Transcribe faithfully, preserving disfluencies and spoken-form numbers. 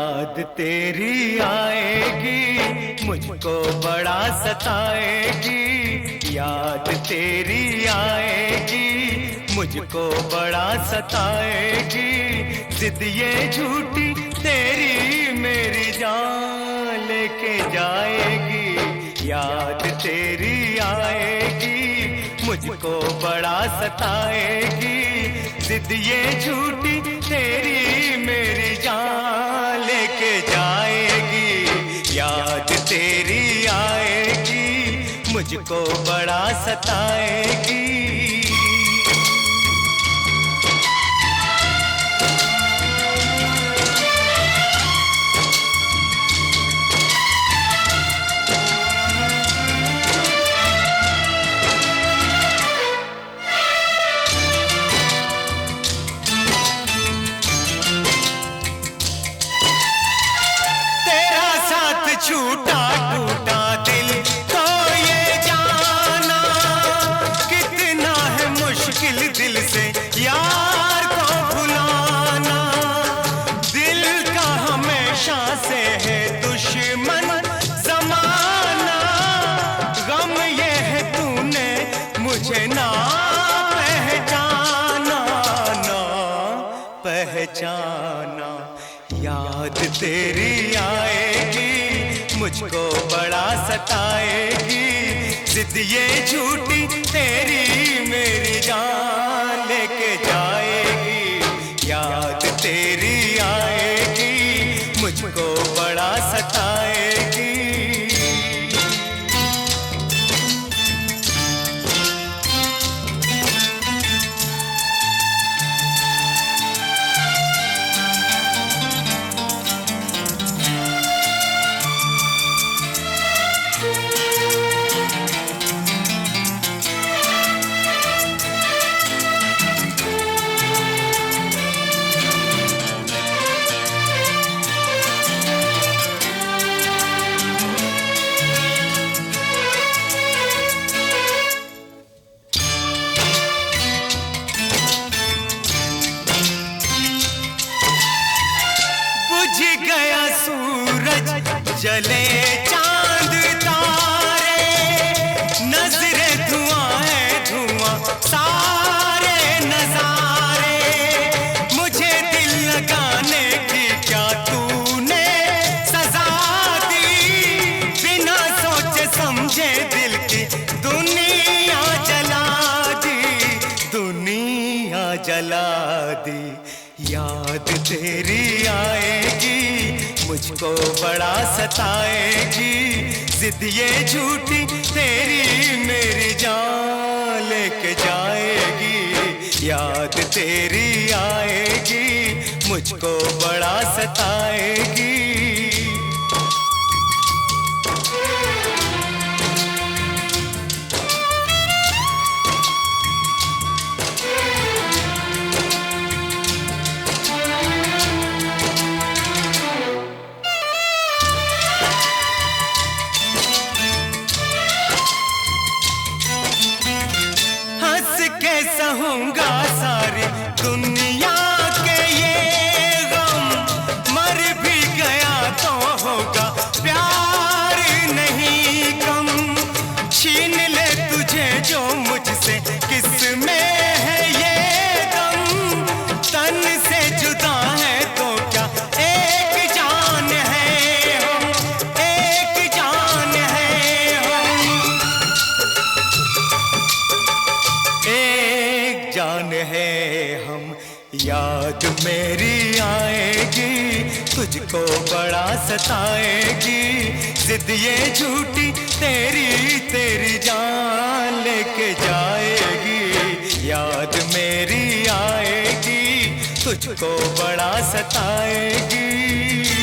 याद तेरी आएगी मुझको बड़ा सताएगी, याद तेरी आएगी मुझको बड़ा सताएगी। जिद ये झूठी तेरी मेरी जान लेके जाएगी, याद तेरी आएगी मुझको बड़ा सताएगी। जिद ये झूठी तेरी मेरी जान लेके जाएगी, याद तेरी आएगी मुझको बड़ा सताएगी। छूटा टूटा दिल तो ये जाना, कितना है मुश्किल दिल से यार को भुलाना। दिल का हमेशा से है दुश्मन ज़माना, गम ये है तूने मुझे ना पहचाना, ना पहचाना। याद तेरी आएगी मुझको बड़ा सताएगी, जिद ये झूठी तेरी मेरी जान लेके जाएगी, याद तेरी आएगी मुझको बड़ा सताएगी। गया सूरज जले चांद तारे, नजरे धुआं है धुआं सारे नजारे। मुझे दिल लगाने की क्या तूने सजा दी, बिना सोचे समझे दिल की दुनिया जला दी, दुनिया जला दी। याद तेरी आएगी मुझको बड़ा सताएगी, जिद ये झूठी तेरी मेरी जान लेके जाएगी, याद तेरी आएगी मुझको बड़ा सताएगी। सहूंगा सारी दुनिया के ये गम, मर भी गया तो होगा प्यार नहीं कम। छीन ले तुझे जो मुझसे किसमें है ये दम, तन से जुदा है तो क्या एक जान है हम, एक जान है हम, एक जान है हम। याद मेरी आएगी तुझको बड़ा सताएगी, जिद ये झूठी तेरी तेरी जान लेके जाएगी, याद मेरी आएगी तुझको बड़ा सताएगी।